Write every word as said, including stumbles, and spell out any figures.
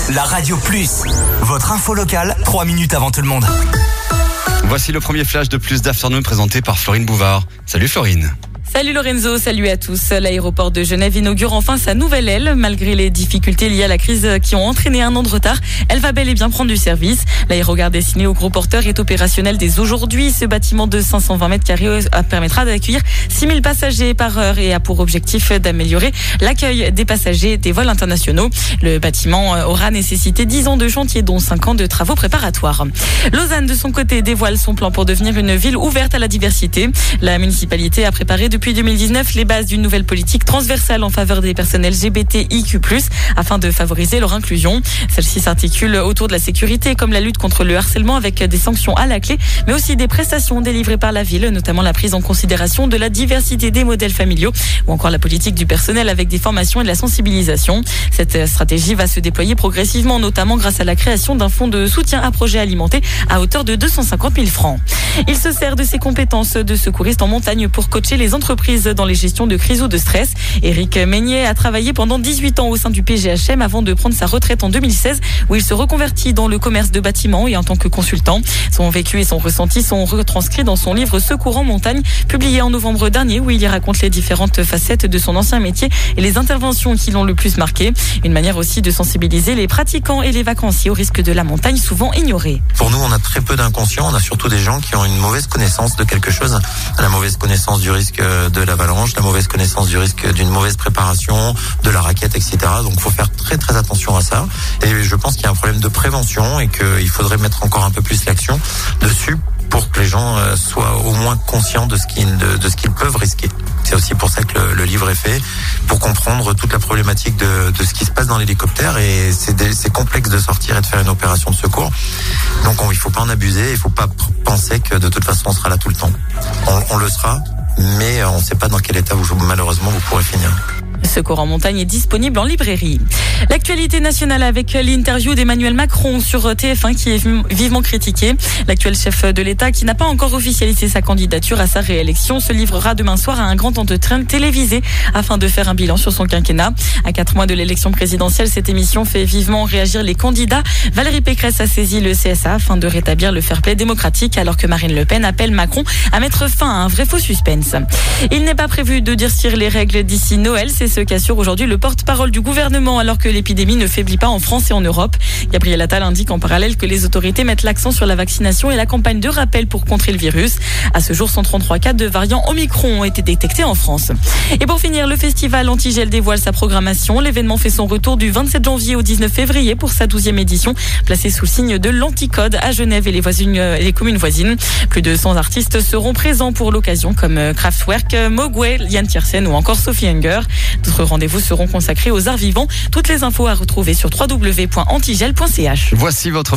la Radio Plus. Votre info locale, trois minutes avant tout le monde. Voici le premier flash de Plus d'Afternoon présenté par Florine Bouvard. Salut Florine. Salut Lorenzo, salut à tous. L'aéroport de Genève inaugure enfin sa nouvelle aile. Malgré les difficultés liées à la crise qui ont entraîné un an de retard, elle va bel et bien prendre du service. L'aérogare destiné aux gros porteurs est opérationnel dès aujourd'hui. Ce bâtiment de cinq cent vingt mètres carrés permettra d'accueillir six mille passagers par heure et a pour objectif d'améliorer l'accueil des passagers des vols internationaux. Le bâtiment aura nécessité dix ans de chantier, dont cinq ans de travaux préparatoires. Lausanne, de son côté, dévoile son plan pour devenir une ville ouverte à la diversité. La municipalité a préparé depuis Depuis deux mille dix-neuf, les bases d'une nouvelle politique transversale en faveur des personnes L G B T I Q plus, afin de favoriser leur inclusion. Celle-ci s'articule autour de la sécurité, comme la lutte contre le harcèlement avec des sanctions à la clé, mais aussi des prestations délivrées par la ville, notamment la prise en considération de la diversité des modèles familiaux, ou encore la politique du personnel avec des formations et de la sensibilisation. Cette stratégie va se déployer progressivement, notamment grâce à la création d'un fonds de soutien à projets alimentés à hauteur de deux cent cinquante mille francs. Il se sert de ses compétences de secouriste en montagne pour coacher les entreprises dans les gestions de crise ou de stress. Éric Meignet a travaillé pendant dix-huit ans au sein du P G H M avant de prendre sa retraite en deux mille seize, où il se reconvertit dans le commerce de bâtiments et en tant que consultant. Son vécu et son ressenti sont retranscrits dans son livre Secours en montagne, publié en novembre dernier, où il y raconte les différentes facettes de son ancien métier et les interventions qui l'ont le plus marqué. Une manière aussi de sensibiliser les pratiquants et les vacanciers au risque de la montagne, souvent ignoré. Pour nous, on a très peu d'inconscients. On a surtout des gens qui ont une mauvaise connaissance de quelque chose. La mauvaise connaissance du risque de l'avalanche, la mauvaise connaissance du risque d'une mauvaise préparation, de la raquette, et cetera. Donc, il faut faire très très attention à ça. Et je pense qu'il y a un problème de prévention et qu'il faudrait mettre encore un peu plus l'action dessus pour que les gens soient au moins conscients de ce qu'ils, de, de ce qu'ils peuvent risquer. C'est aussi pour ça que le, le livre est fait, pour comprendre toute la problématique de, de ce qui se passe dans l'hélicoptère. Et c'est, des, c'est complexe de sortir et de faire une opération de secours. Donc, on, il ne faut pas en abuser, il ne faut pas penser que de toute façon on sera là tout le temps. On, on le sera, mais on ne sait pas dans quel état vous, malheureusement vous pourrez finir. Secours en montagne est disponible en librairie. L'actualité nationale avec l'interview d'Emmanuel Macron sur T F un qui est vivement critiquée. L'actuel chef de l'État, qui n'a pas encore officialisé sa candidature à sa réélection, se livrera demain soir à un grand entretien télévisé afin de faire un bilan sur son quinquennat. À quatre mois de l'élection présidentielle, cette émission fait vivement réagir les candidats. Valérie Pécresse a saisi le C S A afin de rétablir le fair-play démocratique, alors que Marine Le Pen appelle Macron à mettre fin à un vrai faux suspense. Il n'est pas prévu de durcir les règles d'ici Noël, c'est ce qu'assure aujourd'hui le porte-parole du gouvernement, alors que l'épidémie ne faiblit pas en France et en Europe. Gabriel Attal indique en parallèle que les autorités mettent l'accent sur la vaccination et la campagne de rappel pour contrer le virus. À ce jour, cent trente-trois cas de variant Omicron ont été détectés en France. Et pour finir, le festival Antigel dévoile sa programmation. L'événement fait son retour du vingt-sept janvier au dix-neuf février pour sa douzième édition, placée sous le signe de l'Anticode à Genève et les, voisines, les communes voisines. Plus de cent artistes seront présents pour l'occasion, comme Kraftwerk, Mogwai, Yann Tiersen ou encore Sophie Hunger. D'autres rendez-vous seront consacrés aux arts vivants. Toutes les infos à retrouver sur w w w point antigel point c h. Voici votre